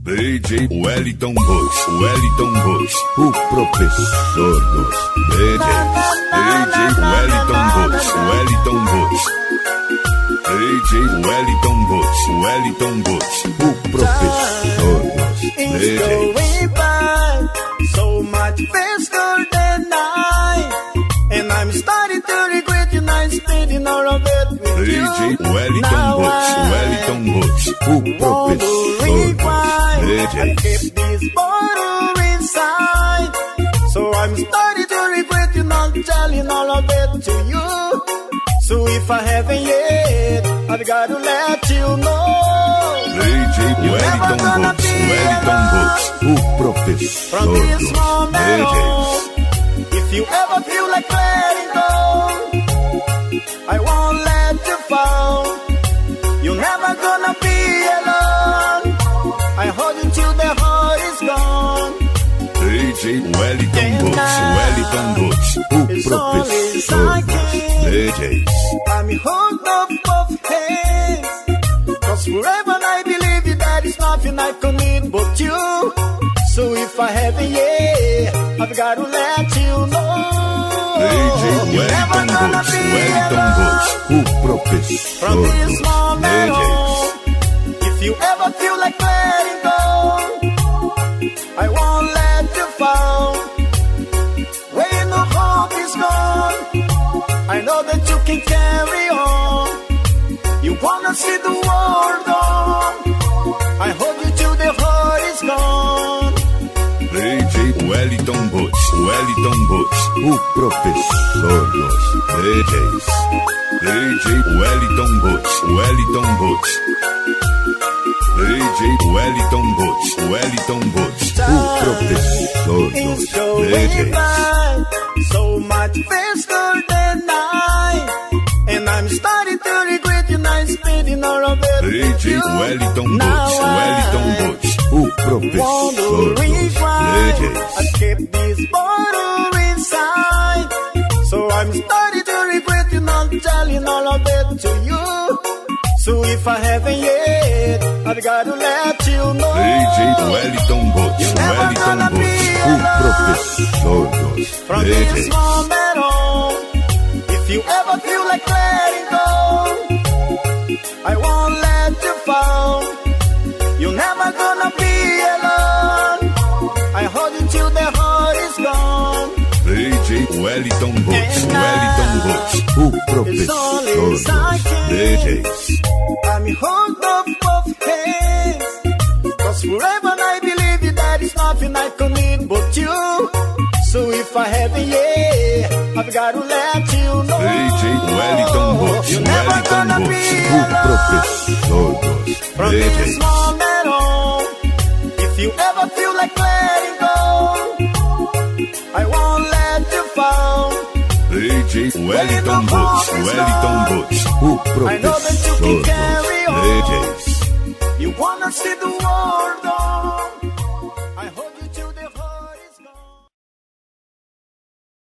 DJ Wellington Bush, o professor dos DJs. DJ Wellington Bush, DJ Wellington Bush, o professor dos DJs. So much faster than I, and I'm starting to regret you not spending all of it with you. DJ Wellington Bush, o professor dos DJs. I kept this bottle inside, so I'm starting to regret you not telling all of it to you. So if I haven't yet, I've got to let you know. DJ Wellington Bush, o professor From this dos moment DJs. on, if you ever feel like letting go, I won't let you fall. You're never gonna be alone. I hold you till the heart is gone. DJ Wellington Bush, o professor dos DJs. I'm hooked up both hands, 'cause forever I believe that it's nothing I could need but you. So if I haven't yet, I've got to let you know. DJ Wellington Bush, o professor From this dos moment DJs. on, if you ever feel like letting go, I won't let you fall. When the hope is gone, I know that you can carry on. You wanna see the world on, I hold you till the heart is gone. DJ Wellington Bush, o professor dos DJs. DJ Wellington Bush, DJ Wellington Bush, o professor dos It's going DJs. by so much faster than I, and I'm starting to regret you not spending all of it with DJ you. Wellington Now Bush, o professor dos DJs. I kept this bottle inside, so I'm starting to regret you not telling all of it to you. So if I haven't yet, I've got to let you know. DJ Wellington Bush, o professor dos From this DJs. moment on, if you ever feel like letting go, I won't let you fall. You're never gonna be alone. I hold you till the heart is gone. DJ Wellington Bush, o professor dos DJs. I'm hooked up both hands, 'cause forever I believe that it's nothing I could need but you. So if I haven't yet, I've got to let you know. DJ Wellington Bush, You're never gonna be o alone. professor dos From this DJs. moment on, if you ever feel like letting go, I won't let you fall. DJ Wellington Bush, o I know that you professor can dos carry on. DJs. You wanna see the world